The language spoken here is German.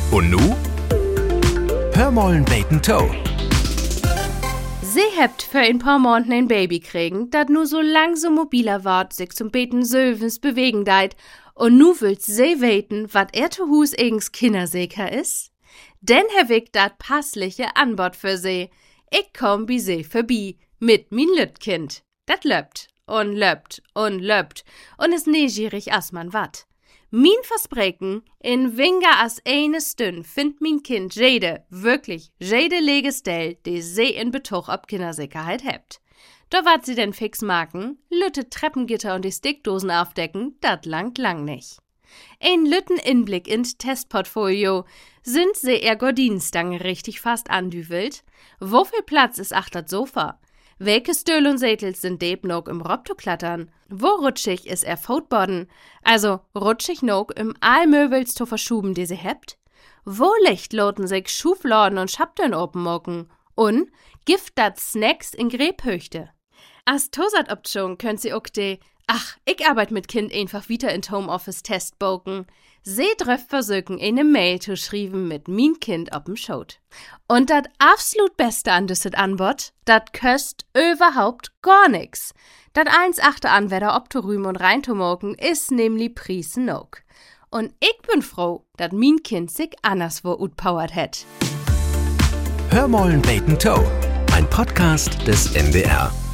Und nu? Hörmollen Bacon Toe. Sie hebt für ein paar Monaten ein Baby kriegen, dat nu so langsam mobiler ward, sich zum Beten sövens bewegen deit. Und nu willst sie weten, wat zu Hus eigens kindersicher is? Denn Herr Wick dat passliche Anbot für sie. Ich komm bi sie vorbei, mit min Lütkind. Dat löppt und löppt und löppt und is neugierig as man wat. Min Versprechen, in weniger as eine Stund find min Kind wirklich jede Legestell, die sie in Betuch ob Kindersicherheit hebt. Da wat sie denn fix machen, lütte Treppengitter und die Stickdosen aufdecken, dat langt lang nicht. Ein lütten Inblick ins Testportfolio, sind sie ihr Gordinenstange richtig fast andüvelt? Wo viel Platz ist achtert Sofa? Welche Stühl und Sätels sind deb noch im Robto-Klattern? Wo rutschig ist Footboarden? Also rutschig noch im Allmöbels zu verschuben, die sie hebt? Wo Licht loten sich Schufladen und Schaptern openmocken? Und gift dat Snacks in Gräbhöchte? As tosat Option könnt sie auch ich arbeite mit Kind einfach wieder in Homeoffice testboken. Sie dröft versuchen, eine Mail zu schreiben mit min Kind ob'm Schot. Und dat absolut Beste an düsset Anbot, dat köst überhaupt gar nix. Dat 1,8 Anwärter obzurühmen und reinzumoken is nämlich Priesen noch. Und ich bin froh, dat min Kind sich anderswo utpowert het. Hörmollen Bacon Toe, ein Podcast des NDR.